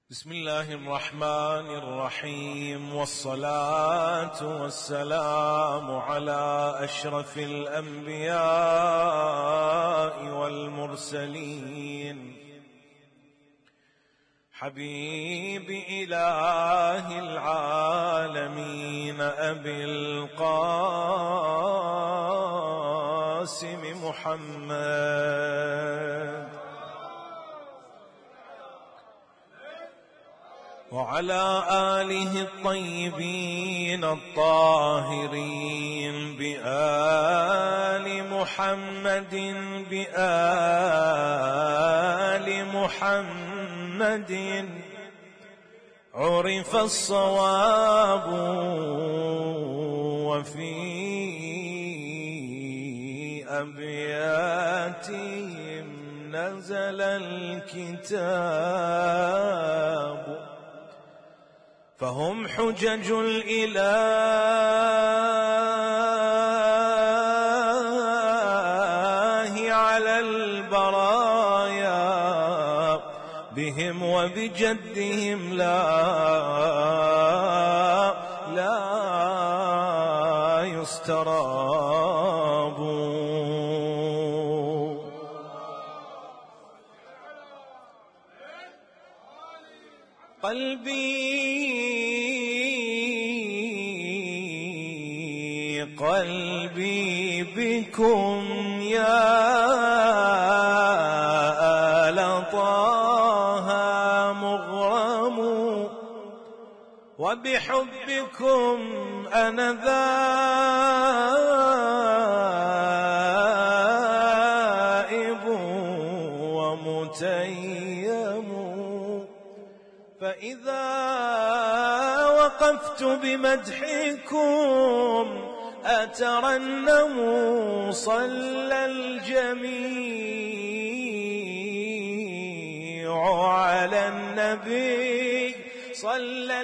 بسم الله الرحمن الرحيم، والصلاة والسلام على أشرف الأنبياء والمرسلين، حبيب إله العالمين أبي القاسم محمد، وعلى آله الطيبين الطاهرين، بآل محمد بآل محمد عرف الصواب، وفي أبياتهم نزل الكتاب، فهم حجج الإله على البرايا، بهم وبجدهم لا يستراب. قلبي بكم يا آل طه مغرم، وبحبكم أنا ذائب ومتيم، فإذا وقفت بمدحكم أترنم، صلى الجميع على النبي، صلى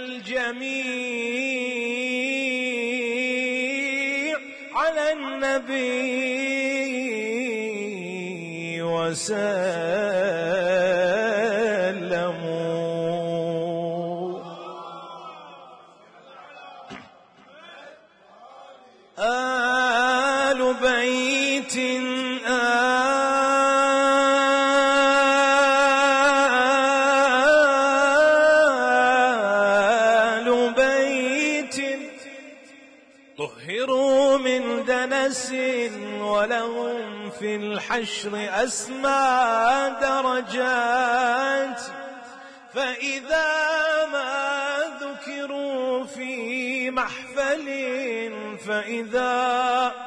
الجميع على النبي وسلموا. آل بيت آل بيت طهروا من دنس، ولهم في الحشر أسمى درجات، فإذا ما ذكروا في محفل، فإذا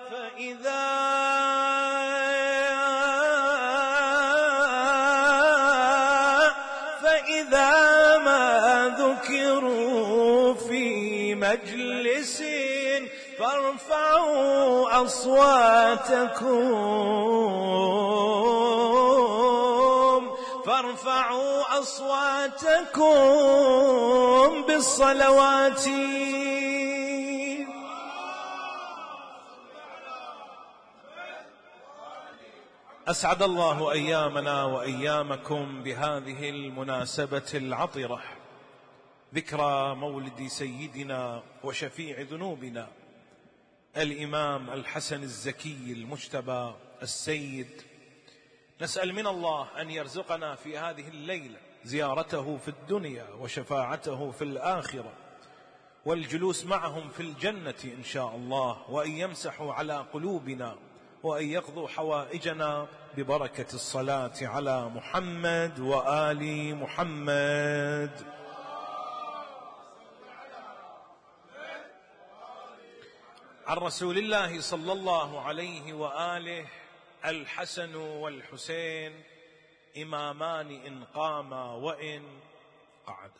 ما ذكروا في مجلس، فارفعوا أصواتكم بالصلوات. أسعد الله أيامنا وأيامكم بهذه المناسبة العطرة، ذكرى مولد سيدنا وشفيع ذنوبنا الإمام الحسن الزكي المجتبى السيد. نسأل من الله أن يرزقنا في هذه الليلة زيارته في الدنيا وشفاعته في الآخرة، والجلوس معهم في الجنة إن شاء الله، وأن يمسحوا على قلوبنا، وأن يقضوا حوائجنا ببركة الصلاة على محمد وآل محمد. عن رسول الله صلى الله عليه وآله: الحسن والحسين إمامان إن قاما وإن قعدا.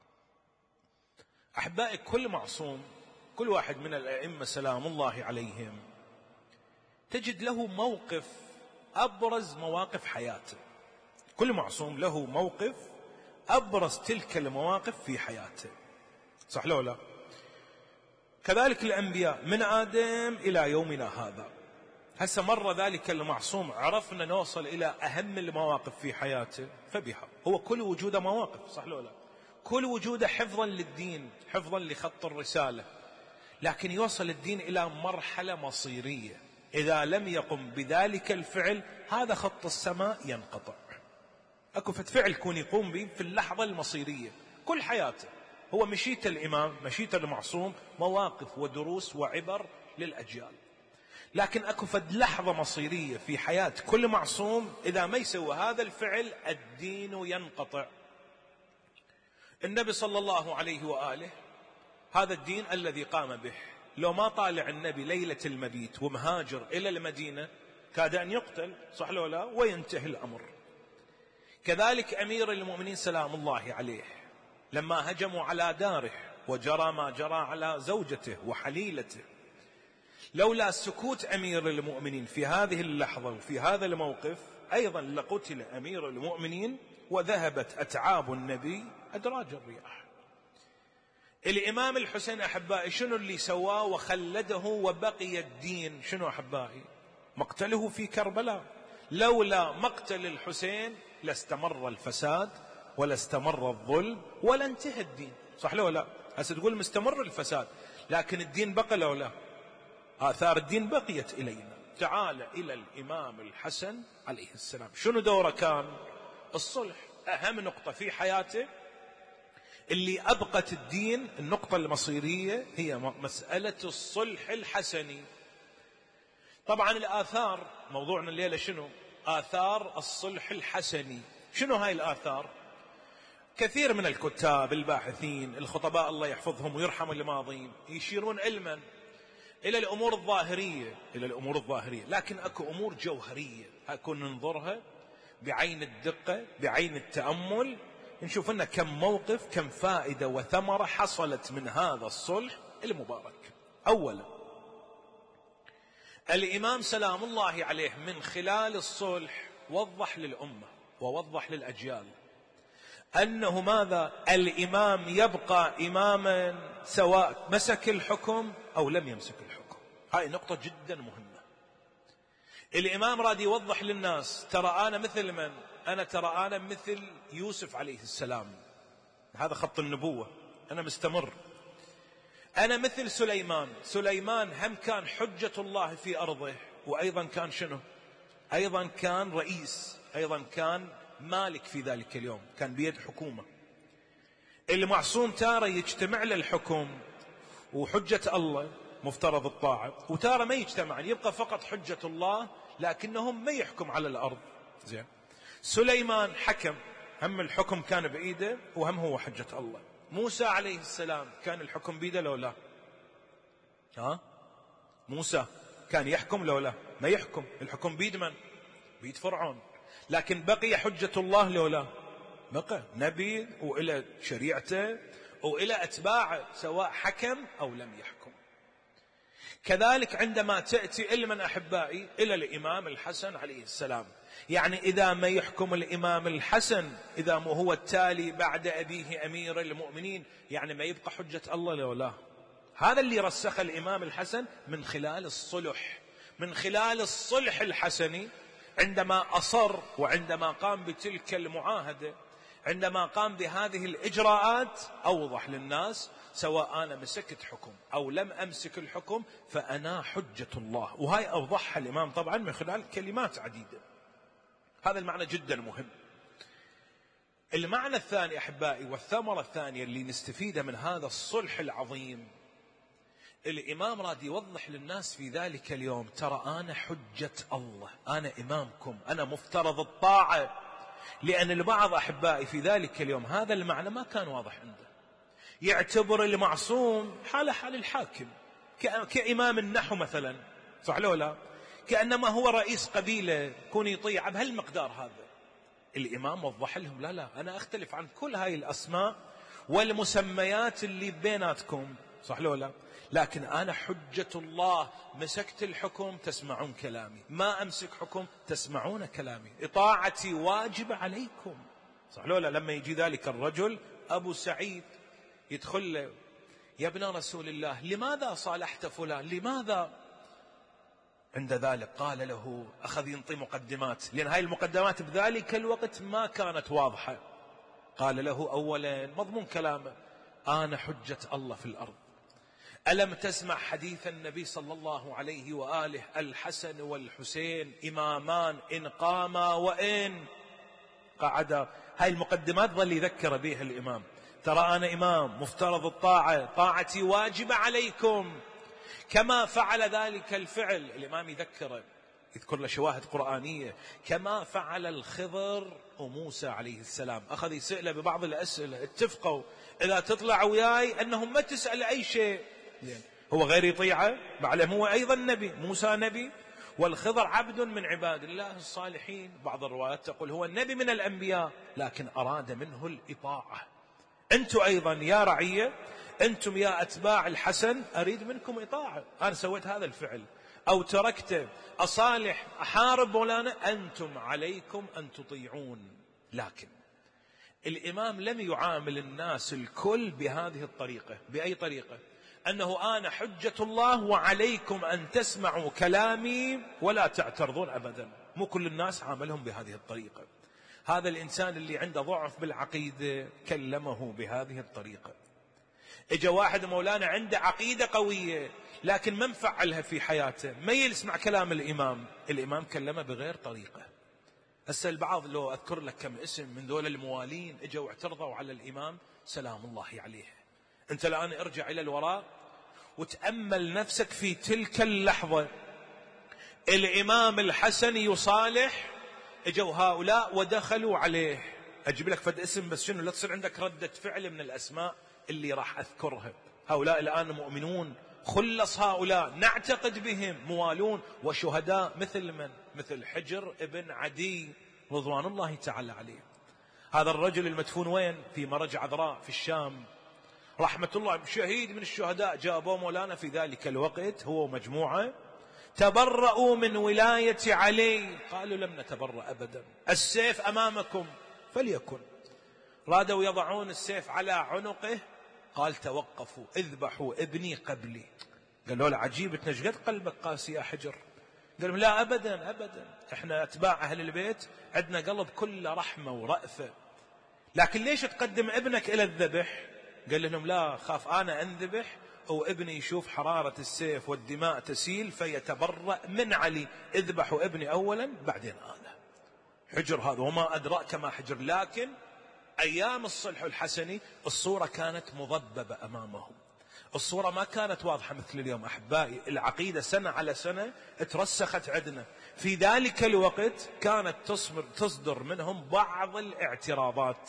أحبائي، كل معصوم، كل واحد من الأئمة سلام الله عليهم تجد له موقف أبرز مواقف حياته. كل معصوم له موقف أبرز تلك المواقف في حياته، صح لو لا؟ كذلك الأنبياء من آدم إلى يومنا هذا هسه مر ذلك المعصوم، عرفنا نوصل إلى أهم المواقف في حياته فبها. هو كل وجوده مواقف، صح لو لا؟ كل وجوده حفظا للدين، حفظا لخط الرسالة، لكن يوصل الدين إلى مرحلة مصيرية إذا لم يقم بذلك الفعل هذا خط السماء ينقطع. أكو فعل يكون يقوم به في اللحظة المصيرية كل حياته. هو مشيت الإمام، مشيت المعصوم، مواقف ودروس وعبر للأجيال، لكن أكو فد لحظة مصيرية في حياة كل معصوم إذا ما يسوى هذا الفعل الدين ينقطع. النبي صلى الله عليه وآله هذا الدين الذي قام به، لو ما طالع النبي ليلة المبيت ومهاجر إلى المدينة كاد أن يقتل، صح لو لا؟ وينتهي الأمر. كذلك أمير المؤمنين سلام الله عليه لما هجموا على داره وجرى ما جرى على زوجته وحليلته، لولا سكوت أمير المؤمنين في هذه اللحظة وفي هذا الموقف أيضا لقتل أمير المؤمنين وذهبت أتعاب النبي أدراج الرياح. الإمام الحسين أحبائي شنو اللي سواه وخلده وبقي الدين؟ شنو أحبائي؟ مقتله في كربلاء. لولا مقتل الحسين لاستمر الفساد ولا استمر الظلم ولا انتهى الدين، صح لو لا؟ هسه تقول مستمر الفساد لكن الدين بقى لو لا؟ آثار الدين بقيت إلينا. تعال إلى الإمام الحسن عليه السلام، شنو دوره كان؟ الصلح. أهم نقطة في حياته اللي أبقت الدين، النقطة المصيرية هي مسألة الصلح الحسني. طبعا الآثار، موضوعنا الليلة شنو؟ آثار الصلح الحسني. شنو هاي الآثار؟ كثير من الكتاب الباحثين الخطباء الله يحفظهم ويرحم الماضين يشيرون علما إلى الأمور الظاهرية، إلى الأمور الظاهرية، لكن أكو أمور جوهرية أكون ننظرها بعين الدقة، بعين التأمل، نشوف لنا كم موقف، كم فائدة وثمرة حصلت من هذا الصلح المبارك. أولا الإمام سلام الله عليه من خلال الصلح وضح للأمة ووضح للأجيال أنه ماذا؟ الإمام يبقى إماما سواء مسك الحكم أو لم يمسك الحكم. هاي نقطة جدا مهمة. الإمام راد يوضح للناس ترى أنا مثل من؟ ترى أنا مثل يوسف عليه السلام، هذا خط النبوة، أنا مستمر. أنا مثل سليمان هم كان حجة الله في أرضه، وأيضا كان شنو؟ أيضا كان رئيس، أيضا كان مالك في ذلك اليوم، كان بيد حكومة. المعصوم تارة يجتمع له الحكم وحجة الله مفترض الطاعة، وتارة ما يجتمعان، يبقى فقط حجة الله لكنهم ما يحكم على الأرض. زين، سليمان حكم، هم الحكم كان بإيده وهم هو حجة الله. موسى عليه السلام كان الحكم بإيده لو لا؟ موسى كان يحكم لو لا؟ ما يحكم، الحكم بيد من؟ بيد فرعون، لكن بقي حجة الله لو لا؟ بقى نبي وإلى شريعته وإلى أتباعه سواء حكم أو لم يحكم. كذلك عندما تأتي إلى من أحبائي؟ إلى الإمام الحسن عليه السلام، يعني إذا ما يحكم الإمام الحسن، إذا ما هو التالي بعد أبيه أمير المؤمنين، يعني ما يبقى حجة الله لو لا؟ هذا اللي رسخ الإمام الحسن من خلال الصلح، من خلال الصلح الحسني. عندما أصر وعندما قام بتلك المعاهدة، عندما قام بهذه الإجراءات، أوضح للناس سواء أنا مسكت حكم أو لم أمسك الحكم فأنا حجة الله. وهاي أوضحها الإمام طبعا من خلال كلمات عديدة. هذا المعنى جدا مهم. المعنى الثاني أحبائي والثمرة الثانية اللي نستفيدها من هذا الصلح العظيم، الإمام راد يوضح للناس في ذلك اليوم ترى أنا حجة الله، أنا إمامكم، أنا مفترض الطاعة. لأن البعض أحبائي في ذلك اليوم هذا المعنى ما كان واضح عنده، يعتبر المعصوم حال حال الحاكم، كإمام النحو مثلا، صح لو لا؟ كأنما هو رئيس قبيلة يكون يطيع بهالمقدار هذا. الإمام وضح لهم لا، أنا أختلف عن كل هاي الأسماء والمسميات اللي بيناتكم، صح لو لا؟ لكن أنا حجة الله، مسكت الحكم تسمعون كلامي، ما أمسك حكم تسمعون كلامي، إطاعتي واجب عليكم، صح لو لا؟ لما يجي ذلك الرجل أبو سعيد يدخل له، يا ابن رسول الله لماذا صالحت فلان؟ لماذا؟ عند ذلك قال له، أخذ ينطي مقدمات، لأن هاي المقدمات بذلك الوقت ما كانت واضحة. قال له أولا مضمون كلامه: أنا حجة الله في الأرض. ألم تسمع حديث النبي صلى الله عليه وآله: الحسن والحسين إمامان إن قاما وإن قعدا. هاي المقدمات ظل يذكر بها الإمام: ترى أنا إمام مفترض الطاعة، طاعتي واجبة عليكم، كما فعل ذلك الفعل. الإمام يذكر له شواهد قرآنية: كما فعل الخضر وموسى عليه السلام. أخذ يسأله ببعض الأسئلة، اتفقوا إذا تطلع وياي أنهم ما تسأل أي شيء، هو غير يطيعه، معلم هو أيضا نبي، موسى نبي والخضر عبد من عباد الله الصالحين. بعض الروايات تقول هو النبي من الأنبياء، لكن أراد منه الإطاعة. أنتم أيضا يا رعية، أنتم يا أتباع الحسن، أريد منكم إطاعة. أنا سويت هذا الفعل أو تركته، أصالح أحارب مولانا، أنتم عليكم أن تطيعون. لكن الإمام لم يعامل الناس الكل بهذه الطريقة. بأي طريقة؟ أنه أنا حجة الله وعليكم أن تسمعوا كلامي ولا تعترضون أبدا. مو كل الناس عاملهم بهذه الطريقة. هذا الإنسان اللي عنده ضعف بالعقيدة كلمه بهذه الطريقة. إجا واحد مولانا عنده عقيدة قوية لكن ما مفعلها في حياته، ما يسمع كلام الإمام كلمه بغير طريقة. هسه البعض لو أذكر لك كم اسم من ذول الموالين إجوا واعترضوا على الإمام سلام الله عليه. أنت الآن ارجع إلى الوراء وتأمل نفسك في تلك اللحظة، الإمام الحسن يصالح، اجوا هؤلاء ودخلوا عليه. أجيب لك فد اسم بس شنو لا تصير عندك ردة فعل من الأسماء اللي راح أذكرها. هؤلاء الآن مؤمنون، خلص هؤلاء نعتقد بهم، موالون وشهداء، مثل من؟ مثل حجر ابن عدي رضوان الله تعالى عليه. هذا الرجل المدفون وين؟ في مرج عذراء في الشام، رحمة الله، شهيد من الشهداء. جابوا مولانا في ذلك الوقت هو ومجموعة، تبرؤوا من ولاية علي. قالوا لم نتبرأ أبدا، السيف أمامكم فليكن. رادوا يضعون السيف على عنقه، قال توقفوا، اذبحوا ابني قبلي. قالوا له عجيب تنشقد قلبك قاسي يا حجر. قالوا لا أبدا أبدا، احنا أتباع أهل البيت عندنا قلب كله رحمة ورأفة، لكن ليش تقدم ابنك إلى الذبح؟ قال لهم لا، خاف أنا أنذبح وابني يشوف حرارة السيف والدماء تسيل فيتبرأ من علي، اذبحوا ابني أولا بعدين أنا. حجر هذا وما أدراك ما حجر. لكن أيام الصلح الحسني الصورة كانت مضببة أمامهم، الصورة ما كانت واضحة مثل اليوم. أحبائي العقيدة سنة على سنة ترسخت عندنا. في ذلك الوقت كانت تصدر منهم بعض الاعتراضات.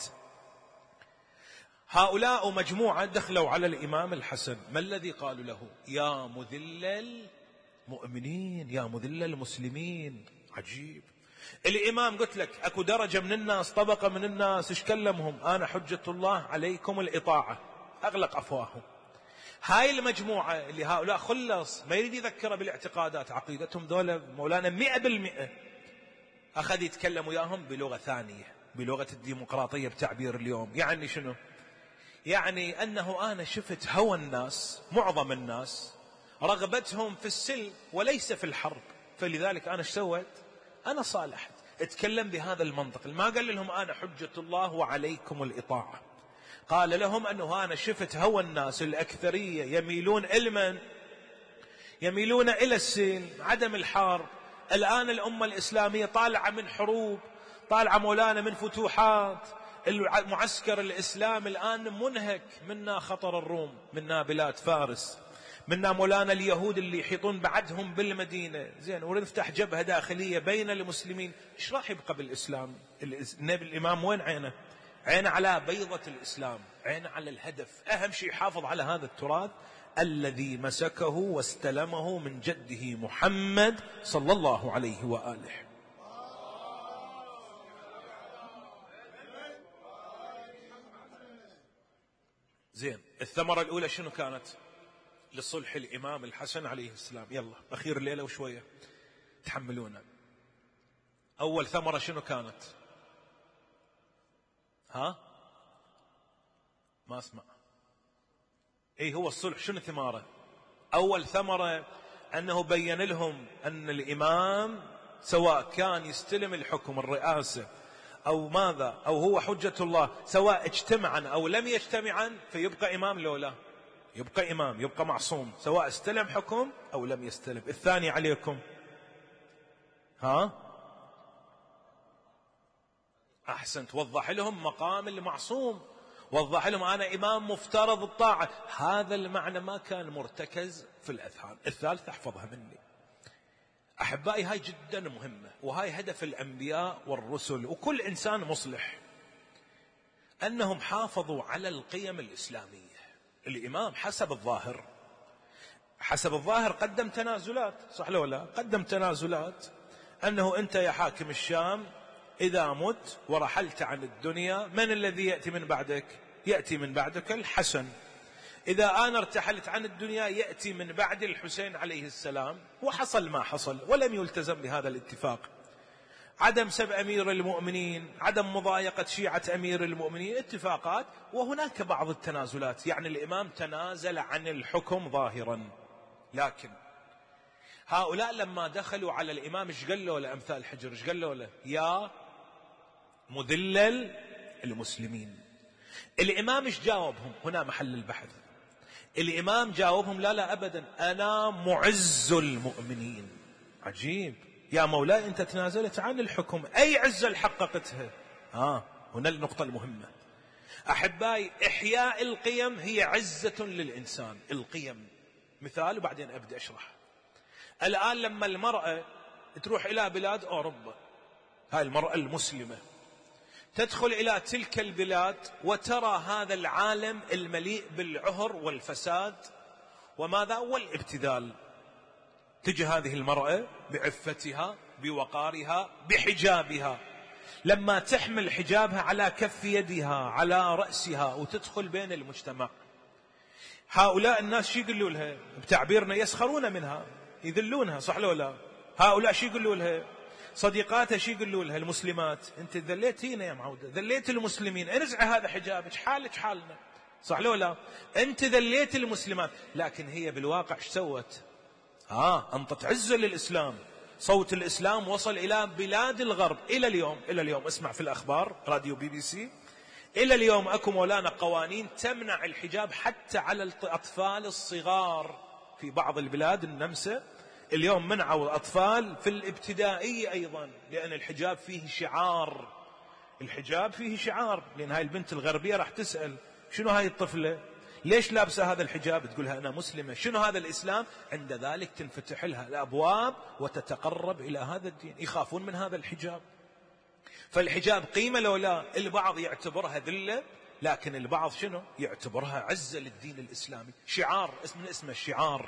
هؤلاء مجموعة دخلوا على الإمام الحسن، ما الذي قالوا له؟ يا مذل المؤمنين، يا مذل المسلمين. عجيب. الإمام قلت لك أكو درجة من الناس، طبقة من الناس، إيش كلمهم؟ أنا حجة الله عليكم الإطاعة، أغلق أفواههم. هاي المجموعة اللي هؤلاء خلص ما يريد يذكر بالاعتقادات، عقيدتهم دولة مولانا 100%، أخذ يتكلم وياهم بلغة ثانية، بلغة الديمقراطية بتعبير اليوم. يعني شنو؟ يعني أنه أنا شفت هوى الناس، معظم الناس رغبتهم في السلم وليس في الحرب، فلذلك أنا سويت؟ أنا صالحت. اتكلم بهذا المنطق، ما قال لهم أنا حجة الله وعليكم الإطاعة. قال لهم أنه أنا شفت هوى الناس الأكثرية يميلون إلى يميلون إلى السلم، عدم الحرب. الآن الأمة الإسلامية طالعة من حروب، طالعة مولانا من فتوحات، المعسكر الإسلام الآن منهك. منا خطر الروم، منا بلاد فارس، منا مولانا اليهود اللي يحيطون بعدهم بالمدينة. زين، ونفتح جبهة داخلية بين المسلمين، إيش راح يبقى بالإسلام؟ النبي الإمام وين عينه؟ عينه على بيضة الإسلام، عينه على الهدف. أهم شيء يحافظ على هذا التراث الذي مسكه واستلمه من جده محمد صلى الله عليه وآله. زين، الثمرة الأولى شنو كانت لصلح الإمام الحسن عليه السلام؟ يلا أخير الليلة وشوية تحملونا. أول ثمرة شنو كانت؟ ها؟ ما أسمع. إيه هو الصلح شنو ثماره؟ أول ثمرة أنه بين لهم أن الإمام سواء كان يستلم الحكم الرئاسة أو ماذا أو هو حجة الله، سواء اجتمعا أو لم يجتمعا فيبقى إمام لولا يبقى إمام، يبقى معصوم سواء استلم حكم أو لم يستلم. الثاني عليكم أحسنت، وضح لهم مقام المعصوم، وضح لهم أنا إمام مفترض الطاعة. هذا المعنى ما كان مرتكز في الأذهان. الثالث احفظها مني أحبائي، هاي جدا مهمة، وهاي هدف الأنبياء والرسل وكل إنسان مصلح، أنهم حافظوا على القيم الإسلامية. الإمام حسب الظاهر قدم تنازلات، صح لو لا؟ قدم تنازلات أنه أنت يا حاكم الشام إذا مت ورحلت عن الدنيا من الذي يأتي من بعدك؟ يأتي من بعدك الحسن. إذا أنا ارتحلت عن الدنيا يأتي من بعد الحسين عليه السلام. وحصل ما حصل ولم يلتزم بهذا الاتفاق. عدم سب أمير المؤمنين، عدم مضايقة شيعة أمير المؤمنين، اتفاقات، وهناك بعض التنازلات. يعني الإمام تنازل عن الحكم ظاهرا، لكن هؤلاء لما دخلوا على الإمام ايش قالوا له؟ أمثال حجر ايش قالوا له؟ يا مذلل المسلمين. الإمام ايش جاوبهم؟ هنا محل البحث. الإمام جاوبهم لا أبدا، أنا معز المؤمنين. عجيب، يا مولاي أنت تنازلت عن الحكم، أي عزة حققتها؟ هنا النقطة المهمة أحبائي. إحياء القيم هي عزة للإنسان. القيم مثال وبعدين أبدأ أشرح. الآن لما المرأة تروح إلى بلاد أوروبا، هاي المرأة المسلمة تدخل إلى تلك البلاد وترى هذا العالم المليء بالعهر والفساد وماذا والابتذال، تجي هذه المرأة بعفتها بوقارها بحجابها، لما تحمل حجابها على كف يدها على رأسها وتدخل بين المجتمع، هؤلاء الناس شي يقولوا لها؟ بتعبيرنا يسخرون منها، يذلونها، صح لو لا؟ هؤلاء شي يقولوا لها؟ صديقاتها شي يقولوا لها المسلمات؟ انت ذليت هنا يا معودة، ذليت المسلمين، انزع هذا حجابك، حالك حالنا، صح لو لا؟ انت ذليت المسلمات. لكن هي بالواقع ايش سوت؟ انطت عزة للإسلام. صوت الإسلام وصل إلى بلاد الغرب. إلى اليوم اسمع في الأخبار راديو BBC، إلى اليوم أكو مولانا قوانين تمنع الحجاب حتى على الأطفال الصغار في بعض البلاد. النمسا اليوم منعوا الأطفال في الابتدائية أيضا، لأن الحجاب فيه شعار. الحجاب فيه شعار، لأن هاي البنت الغربية راح تسأل شنو هاي الطفلة؟ ليش لابسة هذا الحجاب؟ تقولها أنا مسلمة. شنو هذا الإسلام؟ عند ذلك تنفتح لها الأبواب وتتقرب إلى هذا الدين. يخافون من هذا الحجاب. فالحجاب قيمة لو لا؟ البعض يعتبرها ذلة، لكن البعض شنو؟ يعتبرها عزة للدين الإسلامي، شعار من اسمه الشعار.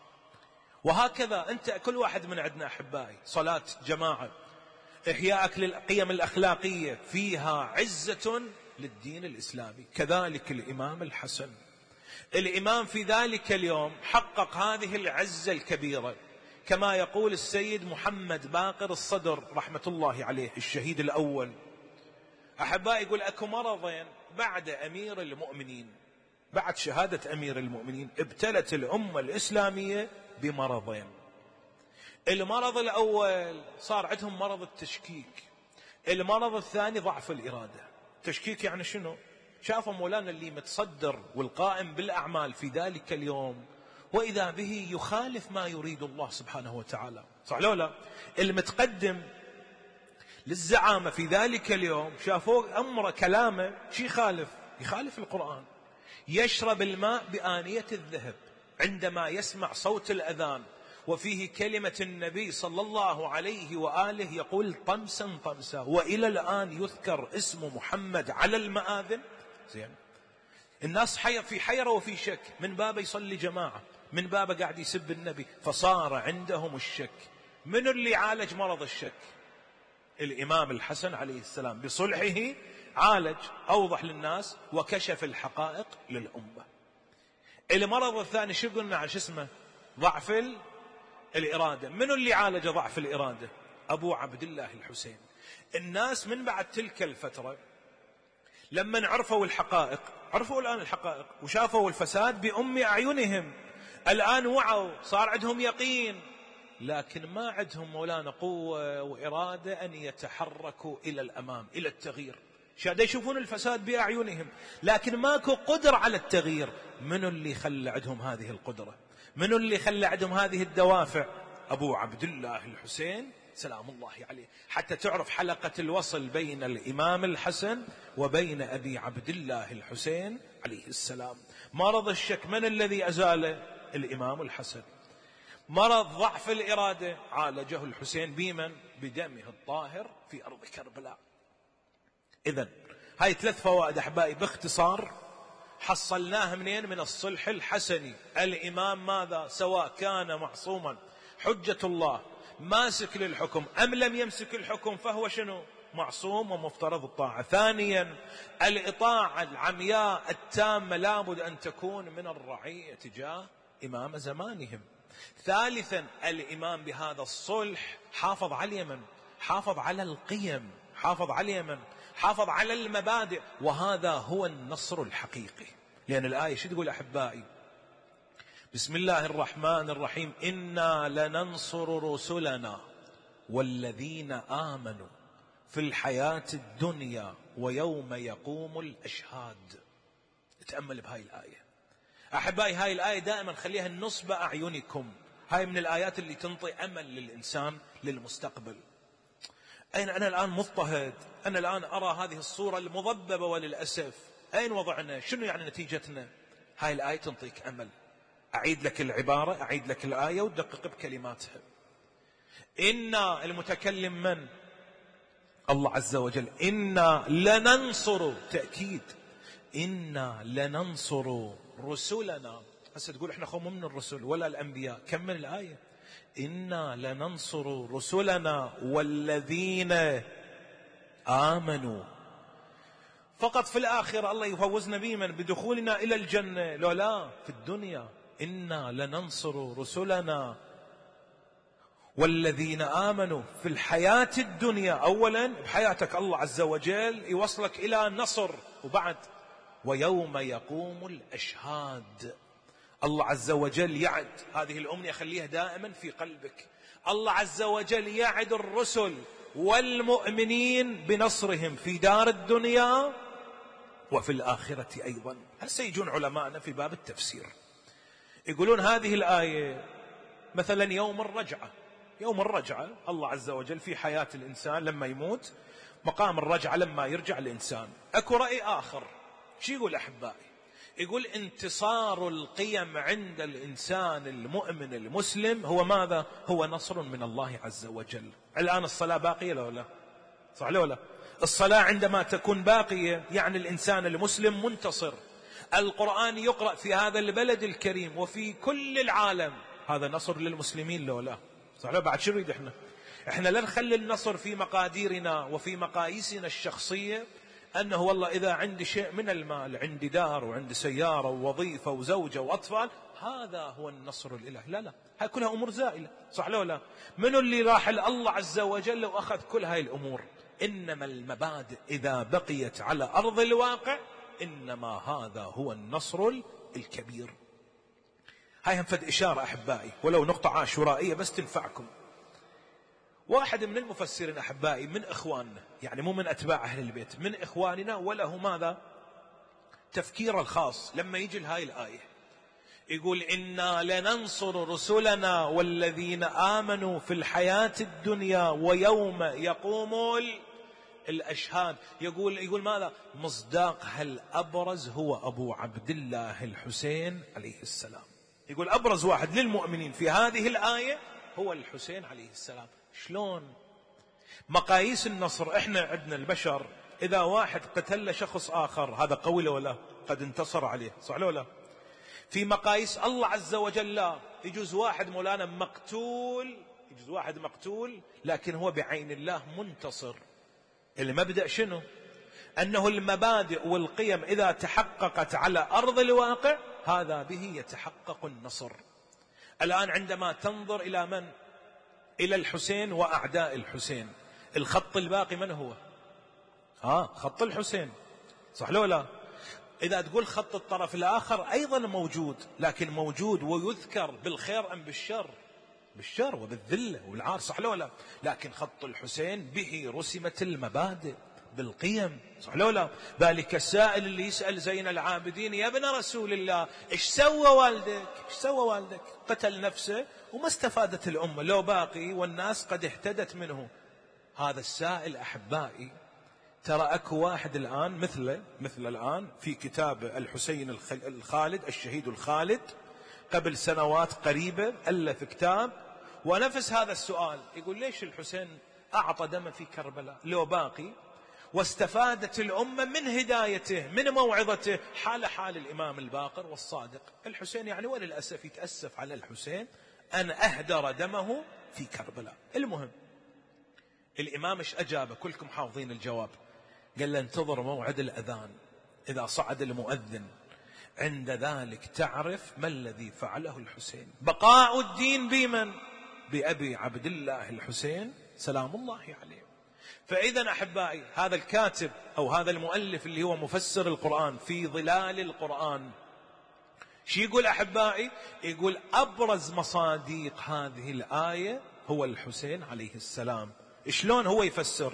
وهكذا أنت كل واحد من عندنا أحبائي، صلاة جماعة، إحياءك للقيم الأخلاقية فيها عزة للدين الإسلامي. كذلك الإمام الحسن، الإمام في ذلك اليوم حقق هذه العزة الكبيرة، كما يقول السيد محمد باقر الصدر رحمة الله عليه الشهيد الأول. أحبائي يقول أكو مرضين بعد أمير المؤمنين، بعد شهادة أمير المؤمنين ابتلت الأمة الإسلامية بمرضين. المرض الأول صار عندهم مرض التشكيك، المرض الثاني ضعف الإرادة. تشكيك يعني شنو؟ شافوا مولانا اللي متصدر والقائم بالأعمال في ذلك اليوم وإذا به يخالف ما يريد الله سبحانه وتعالى، صح لو لا؟ المتقدم للزعامة في ذلك اليوم شافوه أمر كلامه شي يخالف القرآن. يشرب الماء بآنية الذهب عندما يسمع صوت الأذان وفيه كلمة النبي صلى الله عليه وآله يقول طمسا طمسا، وإلى الآن يذكر اسم محمد على المآذن. زين، الناس في حيرة وفي شك، من باب يصلي جماعة، من باب قاعد يسب النبي، فصار عندهم الشك. من اللي عالج مرض الشك؟ الإمام الحسن عليه السلام بصلحه عالج، أوضح للناس وكشف الحقائق للأمة. المرض الثاني شو قلنا عن اسمه؟ ضعف الإرادة. من اللي عالج ضعف الإرادة؟ أبو عبد الله الحسين. الناس من بعد تلك الفترة لما عرفوا الحقائق، عرفوا الآن الحقائق وشافوا الفساد بأم أعينهم، الآن وعوا، صار عندهم يقين، لكن ما عندهم مولانا قوة وإرادة أن يتحركوا إلى الأمام إلى التغيير. شاهد يشوفون الفساد بأعينهم لكن ماكو قدرة على التغيير. من اللي خلى عندهم هذه القدرة؟ من اللي خلى عندهم هذه الدوافع؟ أبو عبد الله الحسين سلام الله عليه. حتى تعرف حلقة الوصل بين الإمام الحسن وبين أبي عبد الله الحسين عليه السلام. مرض الشك من الذي أزاله؟ الإمام الحسن. مرض ضعف الإرادة عالجه الحسين بمن؟ بدمه الطاهر في أرض كربلاء. إذن هاي 3 فوائد أحبائي باختصار حصلناها منين؟ من الصلح الحسني. الإمام ماذا؟ سواء كان معصوما حجة الله ماسك للحكم أم لم يمسك الحكم فهو شنو؟ معصوم ومفترض الطاعة. ثانيا الإطاعة العمياء التامة لابد أن تكون من الرعية تجاه إمام زمانهم. ثالثا الإمام بهذا الصلح حافظ على اليمن، حافظ على القيم، حافظ على اليمن، حافظ على المبادئ، وهذا هو النصر الحقيقي. لأن الآية شو تقول أحبائي؟ بسم الله الرحمن الرحيم: إنا لننصر رسلنا والذين آمنوا في الحياة الدنيا ويوم يقوم الأشهاد. تأمل بهاي الآية أحبائي. هاي الآية دائما خليها نصب أعينكم. هاي من الآيات اللي تنطي أمل للإنسان للمستقبل. أين أنا الآن مضطهد؟ أنا الآن أرى هذه الصورة المضببة وللأسف أين وضعنا؟ شنو يعني نتيجتنا؟ هاي الآية تنطيك أمل. أعيد لك العبارة، أعيد لك الآية ودقق بكلماتها. إنا المتكلم من؟ الله عز وجل. إنا لننصر، تأكيد، إنا لننصر رسلنا. هسه تقول إحنا خو من الرسل ولا الأنبياء. كمل الآية: إنا لننصر رسلنا والذين آمنوا. فقط في الآخرة الله يفوزنا بمن؟ بدخولنا إلى الجنة. لو لا في الدنيا إنا لننصر رسلنا والذين آمنوا في الحياة الدنيا. أولا بحياتك الله عز وجل يوصلك إلى النصر، وبعد ويوم يقوم الأشهاد. الله عز وجل يعد، هذه الأمنية خليها دائما في قلبك، الله عز وجل يعد الرسل والمؤمنين بنصرهم في دار الدنيا وفي الآخرة أيضا. هسه يجون علماءنا في باب التفسير يقولون هذه الآية مثلا يوم الرجعة، يوم الرجعة الله عز وجل في حياة الإنسان لما يموت، مقام الرجعة لما يرجع الإنسان. أكو رأي آخر شو يقول أحبائي؟ يقول انتصار القيم عند الإنسان المؤمن المسلم هو ماذا؟ هو نصر من الله عز وجل. الآن الصلاة باقية لو لا؟ صح لو لا؟ الصلاة عندما تكون باقية يعني الإنسان المسلم منتصر. القرآن يقرأ في هذا البلد الكريم وفي كل العالم، هذا نصر للمسلمين لو لا؟ صح لو؟ بعد شو نريد احنا لا نخلي النصر في مقاديرنا وفي مقاييسنا الشخصية، أنه والله إذا عندي شيء من المال، عندي دار وعندي سيارة ووظيفة وزوجة وأطفال، هذا هو النصر الإله. لا لا، هاي كلها أمور زائلة. صح لو لا؟ من اللي راح الله عز وجل وأخذ كل هاي الأمور؟ إنما المبادئ إذا بقيت على أرض الواقع إنما هذا هو النصر الكبير. هاي هم فد إشارة أحبائي، ولو نقطة عاشورائية بس تنفعكم. واحد من المفسرين أحبائي من إخواننا، يعني مو من أتباع أهل البيت، من إخواننا، وله ماذا؟ تفكير الخاص لما يجي لهاي الآية. يقول إنا لننصر رسلنا والذين آمنوا في الحياة الدنيا ويوم يقوم الأشهاد. يقول ماذا؟ مصداقها الأبرز هو أبو عبد الله الحسين عليه السلام. يقول أبرز واحد للمؤمنين في هذه الآية هو الحسين عليه السلام. شلون؟ مقاييس النصر احنا عندنا البشر، إذا واحد قتل شخص آخر هذا قوي ولا قد انتصر عليه؟ صح ولا؟ في مقاييس الله عز وجل لا. يجوز واحد مولانا مقتول، يجوز واحد مقتول لكن هو بعين الله منتصر. المبدأ شنو؟ أنه المبادئ والقيم إذا تحققت على أرض الواقع هذا به يتحقق النصر. الآن عندما تنظر إلى من؟ إلى الحسين وأعداء الحسين، الخط الباقي من هو؟ خط الحسين. صح لو لا؟ إذا تقول خط الطرف الآخر أيضا موجود، لكن موجود ويذكر بالخير أم بالشر؟ بالشر وبالذلة والعار، صح لو لا؟ لكن خط الحسين به رسمت المبادئ بالقيم، صح لو لا؟ ذلك السائل اللي يسأل زين العابدين: يا ابن رسول الله ايش سوى والدك؟ ايش سوى والدك؟ قتل نفسه وما استفادت الأمة، لو باقي والناس قد اهتدت منه. هذا السائل أحبائي ترى أكو واحد الآن مثل الآن في كتاب الحسين الخالد، الشهيد الخالد، قبل سنوات قريبة ألف كتاب ونفس هذا السؤال، يقول: ليش الحسين أعطى دم في كربلاء لو باقي واستفادت الأمة من هدايته من موعظته حال الإمام الباقر والصادق الحسين؟ يعني وللأسف يتأسف على الحسين أن أهدر دمه في كربلاء. المهم الإمام ايش أجابه؟ كلكم حافظين الجواب. قال له: انتظر موعد الأذان، إذا صعد المؤذن عند ذلك تعرف ما الذي فعله الحسين. بقاء الدين بمن؟ بأبي عبد الله الحسين سلام الله عليه. فإذا أحبائي هذا الكاتب أو هذا المؤلف اللي هو مفسر القرآن في ظلال القرآن شو يقول أحبائي؟ يقول أبرز مصادق هذه الآية هو الحسين عليه السلام. شلون هو يفسر؟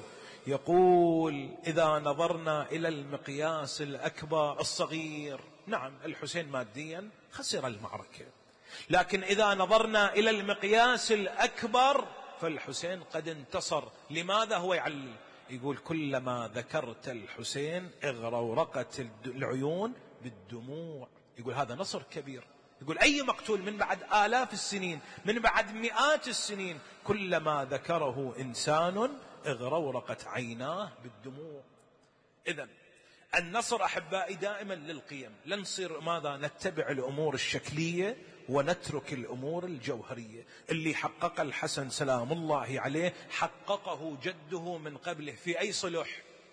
يقول: إذا نظرنا إلى المقياس الأكبر الصغير، نعم الحسين ماديا خسر المعركة، لكن إذا نظرنا إلى المقياس الأكبر فالحسين قد انتصر. لماذا هو يعلل؟ يقول: كلما ذكرت الحسين اغرورقت العيون بالدموع. يقول هذا نصر كبير. يقول أي مقتول من بعد آلاف السنين، من بعد مئات السنين، كلما ذكره إنسان اغرورقت عيناه بالدموع. إذن النصر أحبائي دائما للقيم، لا نصير ماذا؟ نتبع الأمور الشكلية ونترك الأمور الجوهرية. اللي حقق الحسن سلام الله عليه حققه جده من قبله في أي صلح؟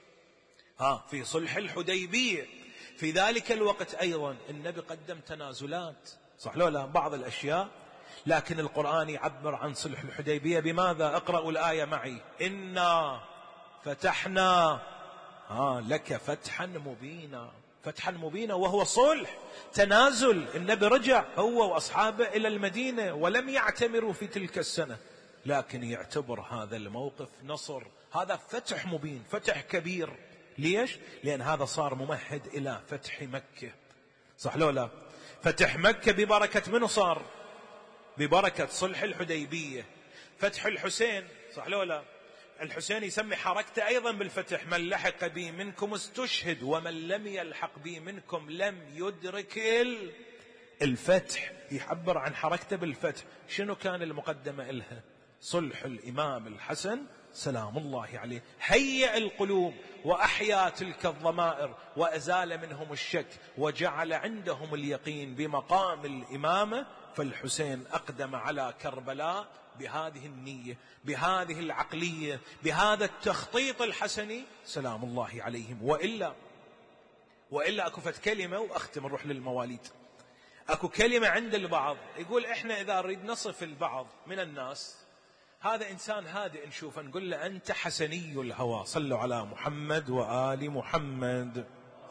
في صلح الحديبية. في ذلك الوقت أيضا النبي قدم تنازلات، صح لو لا؟ بعض الأشياء، لكن القرآن يعبر عن صلح الحديبية بماذا؟ اقرأوا الآية معي: إنا فتحنا لك فتحا مبينا. فتحا مبينا وهو صلح، تنازل. النبي رجع هو وأصحابه إلى المدينة ولم يعتمروا في تلك السنة، لكن يعتبر هذا الموقف نصر. هذا فتح مبين، فتح كبير. ليش؟ لأن هذا صار ممهد إلى فتح مكة، صح لو لا؟ فتح مكة ببركة منه؟ صار ببركة صلح الحديبية. فتح الحسين، صح لو لا؟ الحسين يسمي حركته أيضا بالفتح: من لحق بي منكم استشهد ومن لم يلحق بي منكم لم يدرك الفتح. يعبر عن حركته بالفتح. شنو كان المقدمة إلها؟ صلح الإمام الحسن سلام الله عليه، هيئ القلوب وأحيا تلك الضمائر وأزال منهم الشك وجعل عندهم اليقين بمقام الإمامة. فالحسين أقدم على كربلاء بهذه النية، بهذه العقلية، بهذا التخطيط الحسني سلام الله عليهم. وإلا أكو فت كلمة وأختم نروح للمواليد. أكو كلمة عند البعض يقول: إحنا إذا نريد نصف البعض من الناس هذا إنسان هادئ نشوفه نقول له أنت حسني الهوى. صلوا على محمد وآل محمد.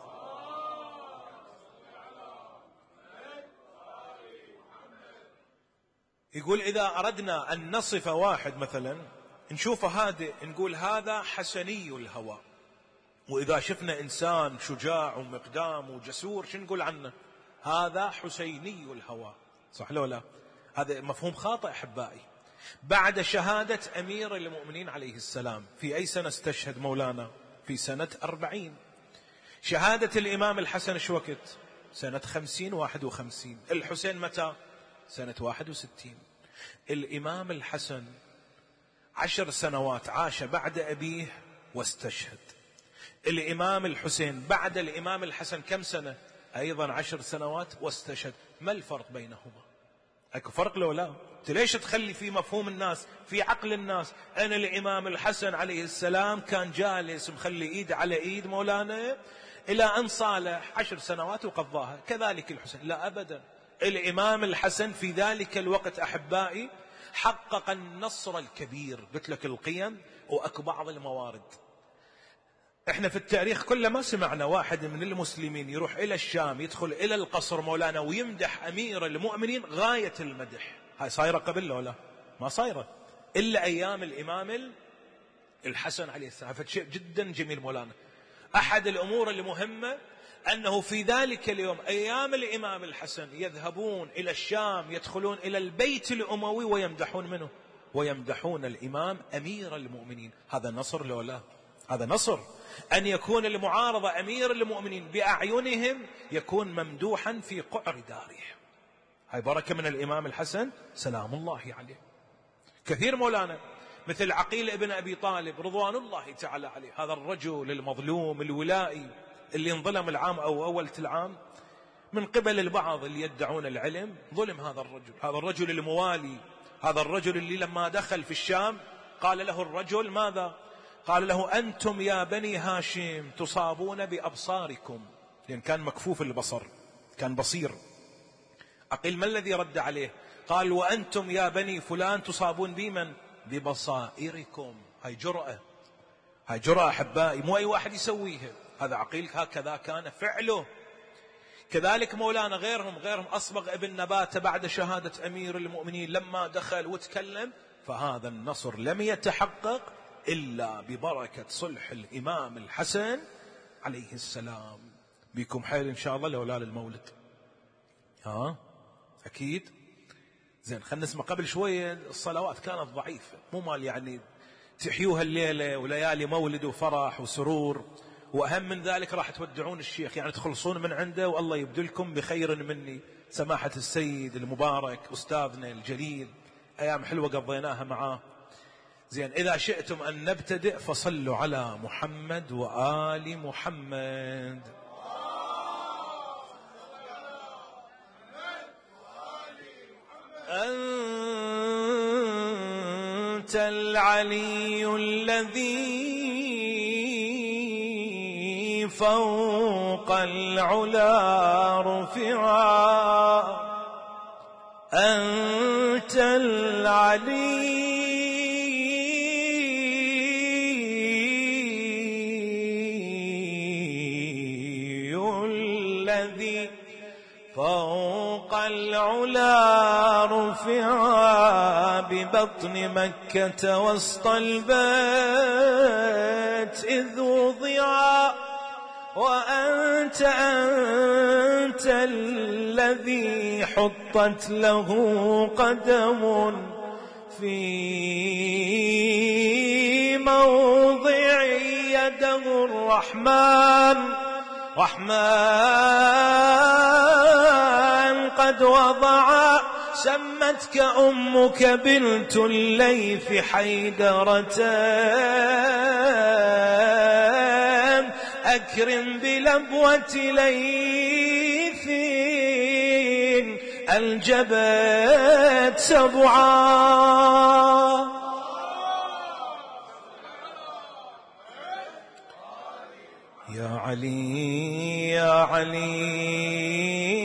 يقول إذا أردنا أن نصف واحد مثلا نشوفه هادئ نقول هذا حسني الهوى، وإذا شفنا إنسان شجاع ومقدام وجسور شو نقول عنه؟ هذا حسيني الهوى، صح لو لا؟ هذا مفهوم خاطئ أحبائي. بعد شهادة أمير المؤمنين عليه السلام في أي سنة استشهد مولانا؟ في سنة 40. شهادة الإمام الحسن شو وقت؟ سنة 50-51. الحسين متى؟ سنة 61. الإمام الحسن 10 سنوات عاش بعد أبيه واستشهد. الإمام الحسين بعد الإمام الحسن كم سنة؟ أيضا 10 سنوات واستشهد. ما الفرق بينهما؟ أكو فرق لو لا؟ ليش تخلي في مفهوم الناس في عقل الناس أن الإمام الحسن عليه السلام كان جالس مخلي إيد على إيد مولانا إلى أن صالح 10 سنوات وقضاها؟ كذلك الحسين، لا أبدا. الإمام الحسن في ذلك الوقت أحبائي حقق النصر الكبير. قلت لك القيم وأكو بعض الموارد. احنا في التاريخ كله ما سمعنا واحد من المسلمين يروح الى الشام يدخل الى القصر مولانا ويمدح امير المؤمنين غاية المدح. هاي صايرة قبل ولا ما صايرة الا ايام الامام الحسن عليه السلام. فشيء جدا جميل مولانا. احد الامور المهمة انه في ذلك اليوم ايام الامام الحسن يذهبون الى الشام، يدخلون الى البيت الاموي ويمدحون منه، ويمدحون الامام امير المؤمنين. هذا نصر لو لا؟ هذا نصر أن يكون المعارضة أمير المؤمنين بأعينهم يكون ممدوحا في قعر داره. هاي بركة من الإمام الحسن سلام الله عليه. كثير مولانا مثل عقيل ابن أبي طالب رضوان الله تعالى عليه، هذا الرجل المظلوم الولائي اللي انظلم العام أو أولة العام من قبل البعض اللي يدعون العلم. ظلم هذا الرجل، هذا الرجل الموالي، هذا الرجل اللي لما دخل في الشام قال له الرجل ماذا؟ قال له أنتم يا بني هاشم تصابون بأبصاركم، لأن كان مكفوف البصر، كان بصير. عقيل ما الذي رد عليه؟ قال وأنتم يا بني فلان تصابون بمن؟ ببصائركم. هاي جرأة، هاي جرأة أحبائي، مو أي واحد يسويها. هذا عقيل هكذا كان فعله. كذلك مولانا غيرهم أصبغ ابن نباتة بعد شهادة أمير المؤمنين لما دخل وتكلم، فهذا النصر لم يتحقق إلا ببركة صلح الإمام الحسن عليه السلام. بيكم حيل إن شاء الله لولا المولد. أكيد. زين، خلنا نسمع. قبل شوية الصلوات كانت ضعيفة، مو مال يعني تحيوها الليلة وليالي مولد وفرح وسرور، وأهم من ذلك راح تودعون الشيخ، يعني تخلصون من عنده والله يبدلكم بخير مني سماحة السيد المبارك أستاذنا الجليل. أيام حلوة قضيناها معاه. زين، إذا شئتم أن نبتدئ فصلوا على محمد وآل محمد. أنت العلي الذي فوق العلا رفعا، أنت العلي الذي فوق العلا رفعا، ببطن مكة وسط البيت إذ وضعا، وأنت الذي حطت له قدم في موضع يده الرحمن قد وضع. سمتك أمك بنت الليث حيدرة، أكرم بلبوة ليث ألجبت سبعا. يا علي يا علي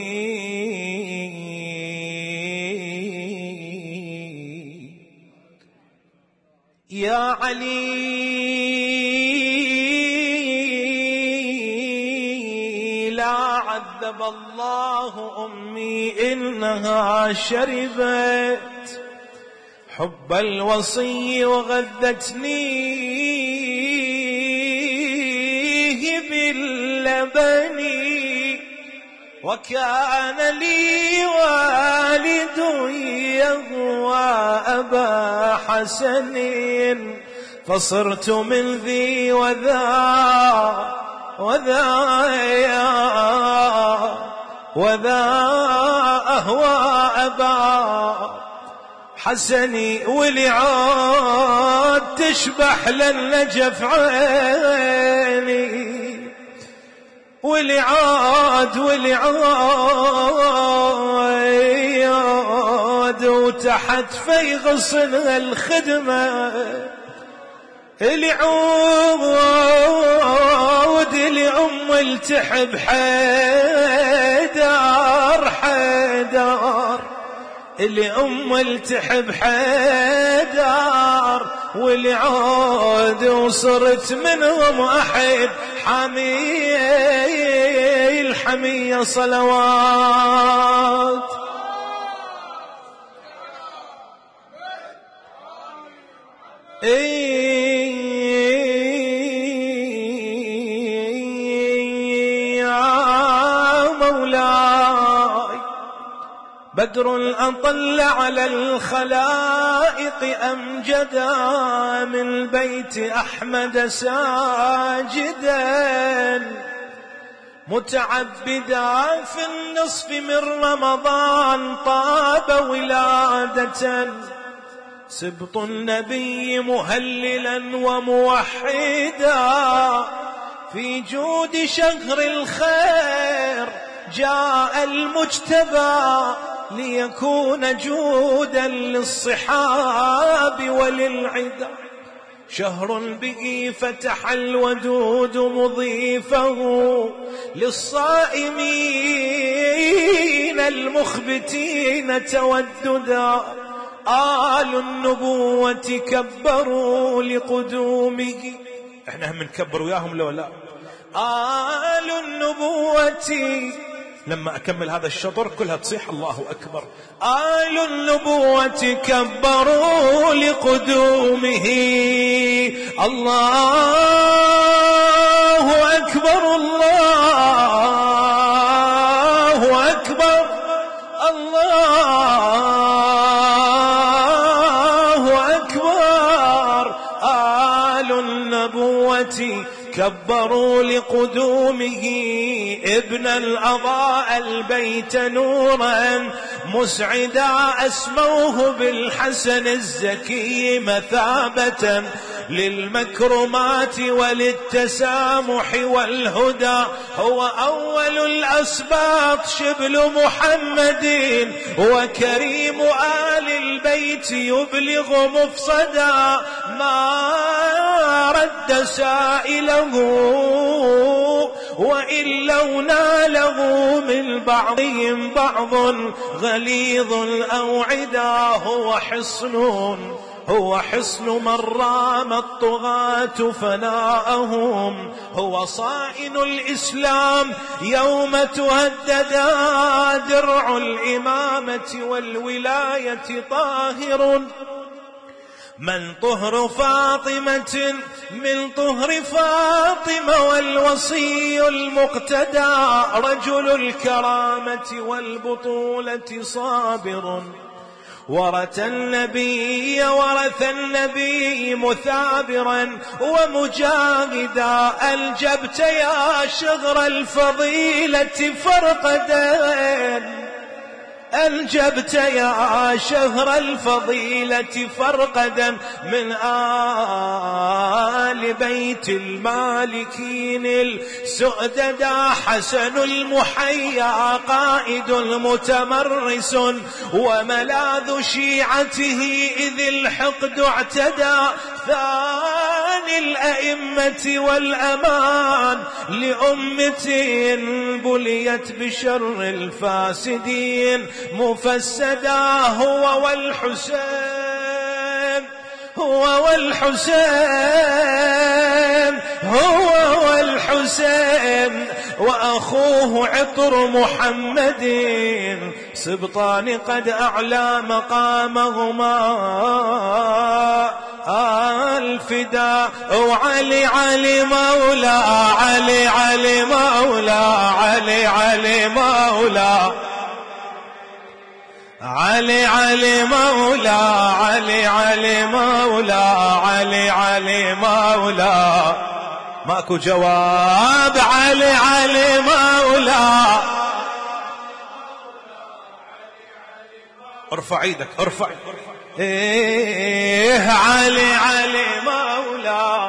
يا علي، لا عذب الله أمي إنها شربت حب الوصي وغذتني باللبن، وكان لي والد يغوى أبا حسن، فصرت من ذي وذا أهوى أبا حسني، ولعاد تشبح للنجف عيني، ولعاد وتحت في غصن الخدمة، العود لأم التحب حيدر اللي أم تحب حيدر، والعود وصرت منهم أحب حمية الحمية صلوات. بدر أطل على الخلائق أمجدا، من بيت أحمد ساجدا متعبدا، في النصف من رمضان طاب ولادة، سبط النبي مهللا وموحدا، في جود شهر الخير جاء المجتبى، ليكون جودا للصحاب وللعدا، شهر به فتح الودود مضيفه، للصائمين المخبتين توددا، آل النبوة كبروا لقدومه. احنا هم نكبر وياهم لو لا؟ آل النبوة، لما أكمل هذا الشطر كلها تصيح الله أكبر. آل النبوة كبروا لقدومه، الله أكبر الله أكبر الله أكبر. آل النبوة كبروا لقدومه، ابن الأضاء البيت نورا مسعدا، أسموه بالحسن الزكي مثابة، للمكرمات وللتسامح والهدى، هو أول الأسباط شبل محمد، وكريم آل البيت يبلغ مفسدا، ما رد سائله وإن لو ناله من بعضهم بعض غليظ الأوعدة، هو حصن من رام الطغاة فناءهم، هو صائن الإسلام يوم تهددا، درع الإمامة والولاية طاهر، من طهر فاطمة من طهر فاطمة، والوصي المقتدى، رجل الكرامة والبطولة صابر، ورث النبي مثابرا ومجاهدا، ألجبت يا شغر الفضيلة فرقدا، ألجبت يا شهر الفضيلة فرقدا، من آل بيت المالكين السؤددا، حسن المحيا قائد المتمرس، وملاذ شيعته إذ الحقد اعتدى، ثاني الأئمة والأمان لأمة بليت بشر الفاسدين مفسدا، هو والحسين وأخوه عطر محمد، سبطان قد أعلى مقامهما الفداء، وعلي علي مولى علي علي مولى علي علي مولى علي علي مولى علي علي مولى علي علي مولى. ماكو جواب. علي علي مولى. ارفع ايدك ارفع. ايه علي علي مولى.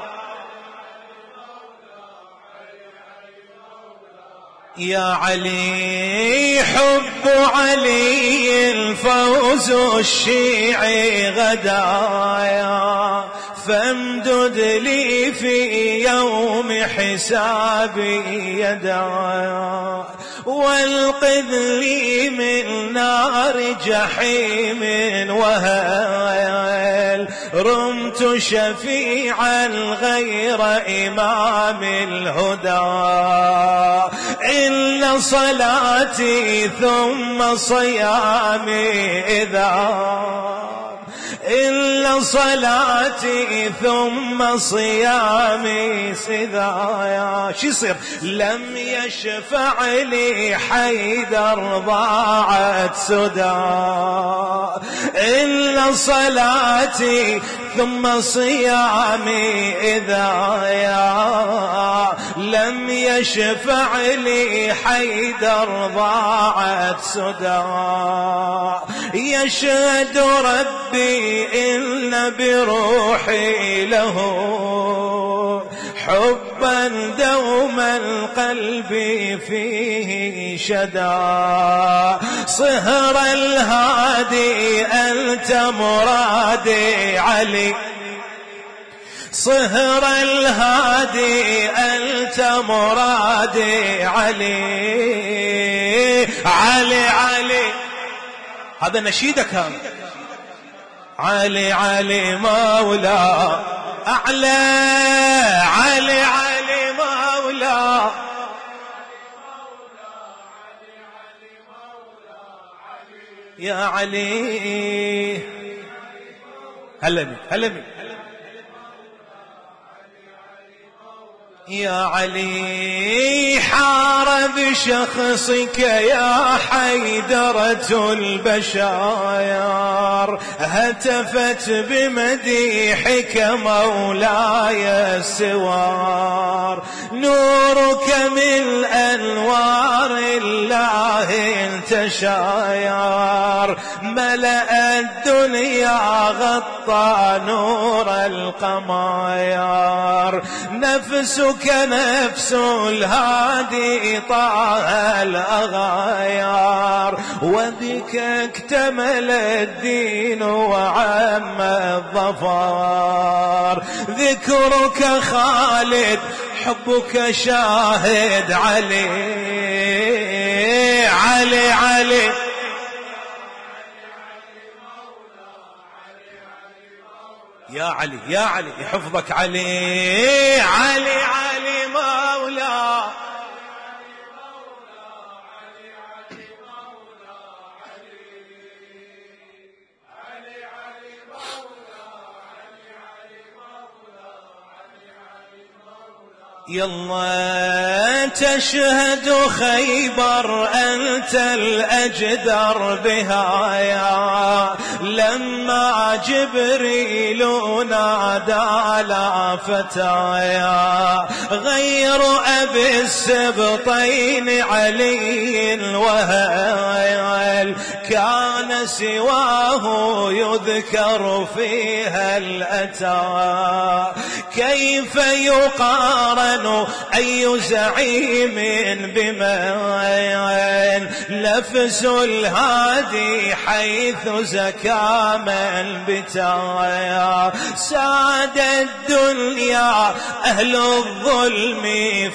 يا علي حب علي الفوز الشيعي غدايا، فامدد لي في يوم حسابي يدايا، والقذ لي من نار جحيم وهل رمت شفيعا غير إمام الهدى إلا صلاتي ثم صيامي إلا صلاتي ثم صيامي سذايا شو يصير لم يشفع لي حيدر ضاعت سدى إلا صلاتي ثم صيامي لم يشفع لي حيدر ضاعت سدى يشهد ربي إن بروحي له حبا دوما قلبي فيه شدا صهر الهادي أنت مرادي علي صهر الهادي أنت مرادي علي علي علي هذا نشيدك هم علي علي مولا أعلى علي علي مولا يا علي هلا بك يا علي حارب شخصك يا حيدرة البشاير هتفت بمديحك مولاي السوار نورك من أنوار الله انتشاير ملأ الدنيا غطى نور القماير نفسك نفس الهادي طه الأغايار وبك اكتمل الدين وعم الظفار ذكرك خالد حبك شاهد علي علي علي يا علي يا علي يحفظك علي علي علي مولا يلا تشهد خيبر أنت الأجدر بها يا لما جبريل نادى لا فتايا غير أبي السبطين علي وهيل كان سواه يذكر فيها الأتى كيف يقارن أي زعيم بمن لفس الهادي حيث زكى من بتايا ساد الدنيا أهل الظلم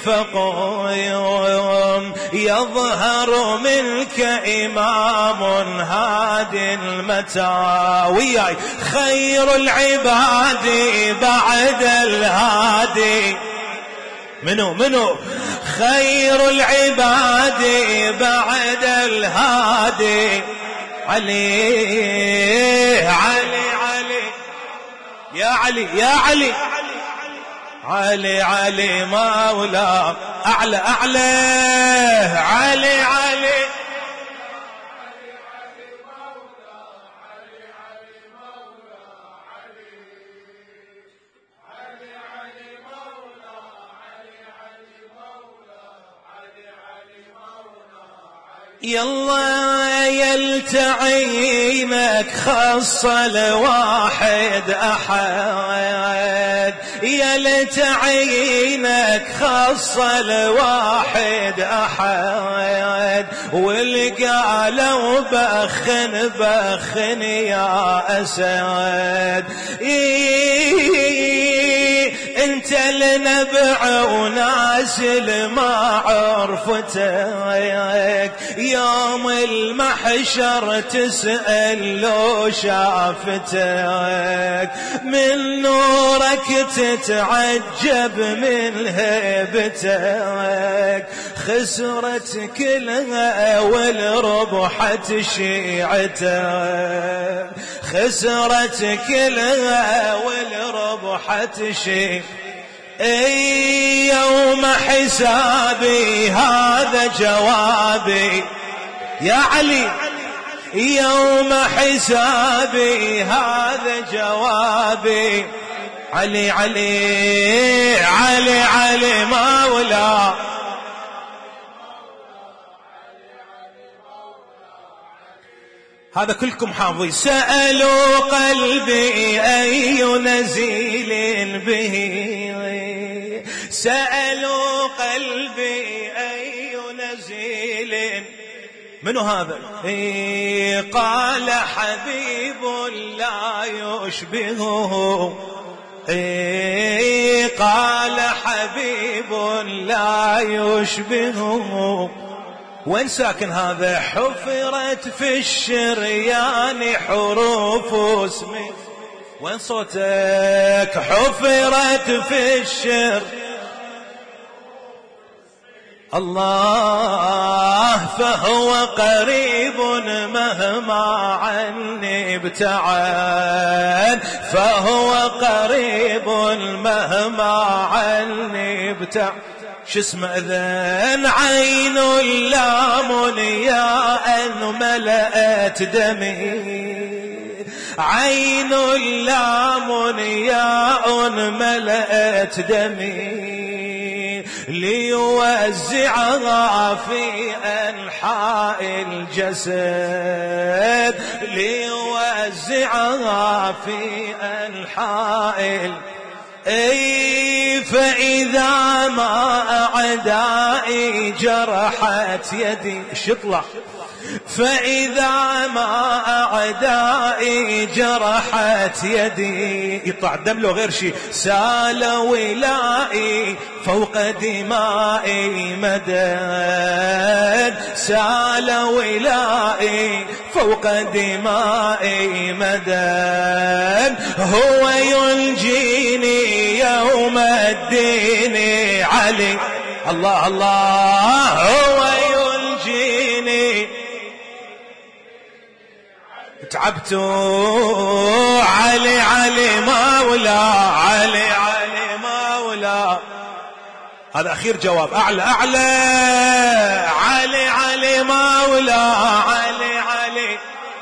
فقوم يظهر منك إمام هاد المتاوي خير العباد بعد الهادي منو خير العباد بعد الهادي علي علي علي يا علي يا علي علي علي مولا أعلى أعلى علي علي يلا يلتعينك خص الواحد أحد يلتعينك خص الواحد أحد والقالوا بخن بخن يا أسد انت النبع ونازل ما عرفتك، يوم المحشر تسأل لو شافتك، من نورك تتعجب من هيبتك، خسرت كلها والربحت شيعتك، خسرت كلها والربحت شيعتك. اي يوم حسابي هذا جوابي يا علي، يوم حسابي هذا جوابي، علي علي علي علي مولا. هذا كلكم حافظين. سألوا قلبي أي نزيل به، سألوا قلبي أي نزيل. منو هذا؟ قال حبيب لا يشبهه، قال حبيب لا يشبهه. وين ساكن هذا؟ حفرت في الشريان حروف اسمه. وين صوتك؟ حفرت في الشر الله، فهو قريب مهما عني ابتعد، فهو قريب مهما عني ابتعد. شو اسمه إذن؟ عين لام ياء ملأت دمي، عين لام ياء ملأت دمي، ليوزعها في أنحاء الجسد، ليوزعها في أنحاء اي. فإذا ما أعدائي جرحت يدي، شطلع، فإذا ما أعدائي جرحت يدي، يطلع الدم له غير شيء، سال ولائي فوق دمائي مدد، سال ولائي فوق دمائي مدد، هو ينجيني يوم الدين علي. الله الله، هو ينجيني. تعبت علي علي مولا، علي علي مولا. هذا أخير جواب، أعلى أعلى، علي علي مولا، علي علي.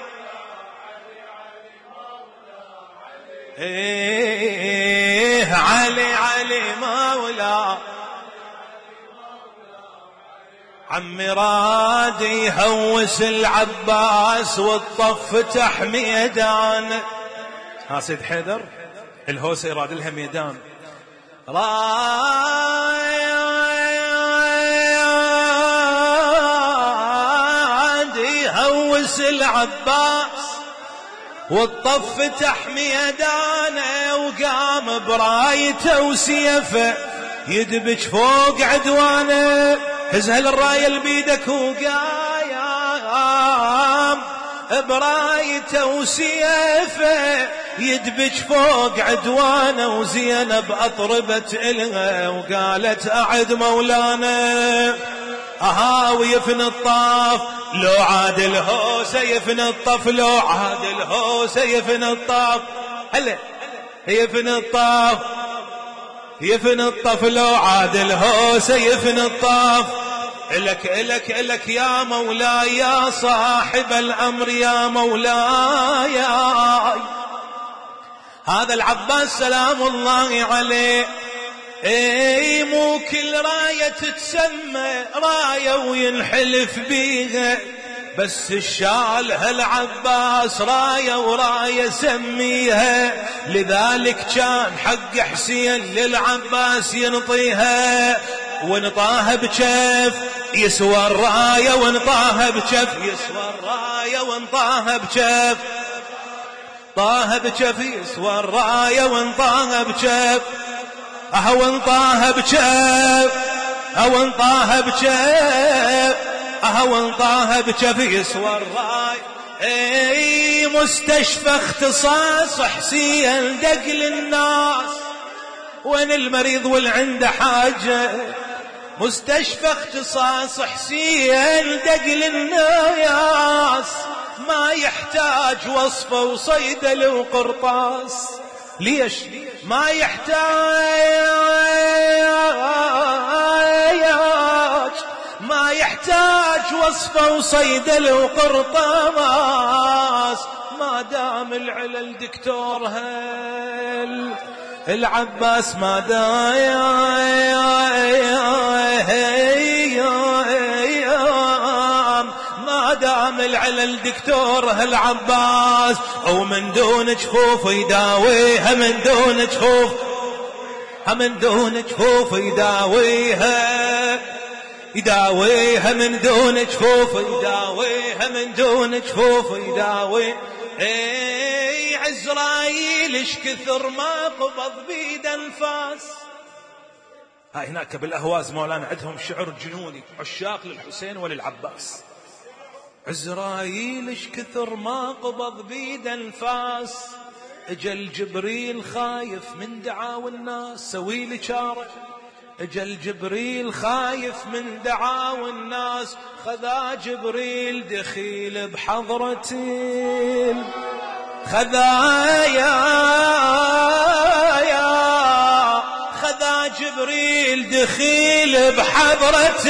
إيه علي علي مولا. عمي راد يهوس العباس والطف فتح ميدان. ها سيد حيدر الهوسة يراد لها ميدان. راد يهوس العباس والطف فتح ميدانه، وقام برايته وسيفه يدبج فوق عدوانه. هزها الراية اللي بيدك وقايم برايته وسيفه يدبج فوق عدوانه. وزينب أطربت إلها وقالت أعد مولانا. ويفن الطاف لو عاد الهوسة، يفن الطف لو عاد الهوسة، يفن الطاف هلا يفن الطاف، يفن الطف لو عاد الهوسة، يفن الطاف. إلك إلك إلك يا مولاي يا صاحب الأمر يا مولاي. هذا العباس سلام الله عليه، اي مو كل راية تتسمى راية وينحلف بيها، بس الشال هالعباس راية وراية سميها. لذلك كان حق حسين للعباس ينطيها، ونطاها بكف يسوى الراية، ونطاها بكف يسوى الراية، ونطاها بكف طاها بكف يسوى الراية، ونطاها بكف. أهون طه بجف أهون طه بجف أهون طه بجف يسوى الراي اي مستشفى اختصاص حسين دق للناس وين المريض واللي عنده حاجة مستشفى اختصاص حسين دق للناس ما يحتاج وصفة وصيدلة وقرطاس ليش ما يحتاج وصفة وصيدلة وقرطاس ما دام العلل دكتور العباس ما دام العلل دكتور العباس او من دون جفوف يداويها من دون جفوف من دون جفوف يداويها من دون جفوف يداويها من دون جفوف يداوي عزرايل ايش كثر ما قبض بيد انفاس. هناك بالاهواز مولانا عندهم شعر جنوني عشاق للحسين وللعباس. عزرايل ايش كثر ما قبض بيد انفاس اجل جبريل خايف من دعاوى الناس سوي لي شارع اجل جبريل خايف من دعاوى الناس خذا جبريل دخيل بحضرة خذا جبريل دخيل بحضرة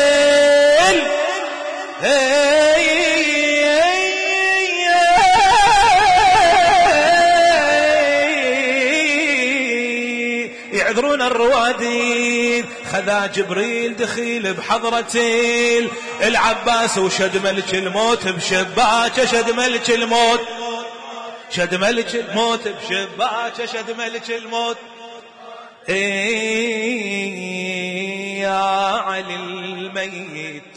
يعذرون الروادين خذا جبريل دخيل بحضرة العباس وشد ملك الموت بشباكه شد ملك الموت بشباكه شد ملك الموت يا علي الميت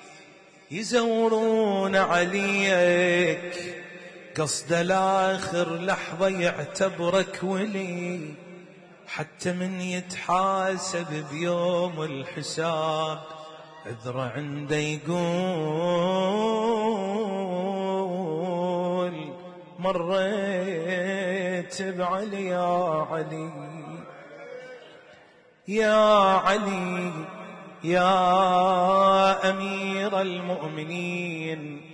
يزورون عليك قصد الآخر لحظة يعتبرك ولي حتى من يتحاسب بيوم الحساب عذره عنده يقول مريت بعلي يا علي يا أمير المؤمنين.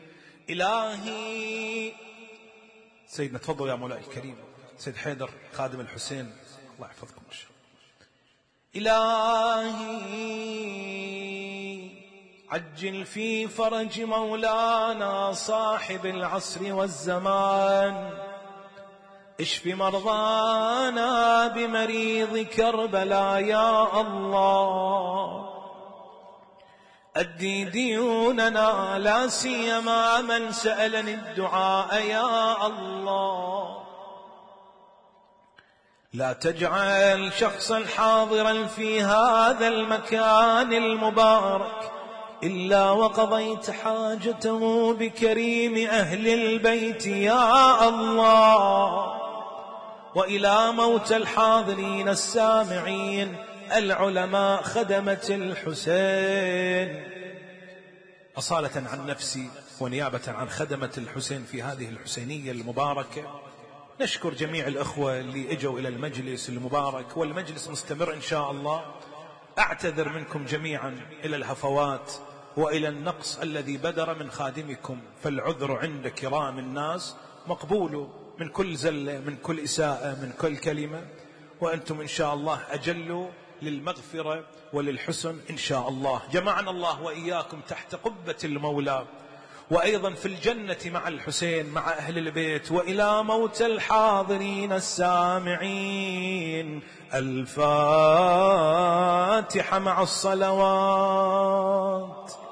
إلهي سيدنا تفضل يا مولاي الكريم سيد حيدر خادم الحسين الله يحفظكم إن شاء الله. إلهي عجل في فرج مولانا صاحب العصر والزمان اشف مرضانا بمريض كربلاء يا الله أدي ديوننا لا سيما من سألني الدعاء يا الله لا تجعل شخصا حاضرا في هذا المكان المبارك إلا وقضيت حاجته بكريم أهل البيت يا الله وإلى موت الحاضرين السامعين العلماء خدمة الحسين. أصالة عن نفسي ونيابة عن خدمة الحسين في هذه الحسينية المباركة نشكر جميع الأخوة اللي اجوا إلى المجلس المبارك والمجلس مستمر إن شاء الله. أعتذر منكم جميعا إلى الهفوات وإلى النقص الذي بدر من خادمكم فالعذر عند كرام الناس مقبول من كل زلة من كل إساءة من كل كلمة وأنتم إن شاء الله أجلوا للمغفرة وللحسن إن شاء الله. جمعنا الله وإياكم تحت قبة المولى وأيضا في الجنة مع الحسين مع أهل البيت وإلى موت الحاضرين السامعين. الفاتحة مع الصلوات.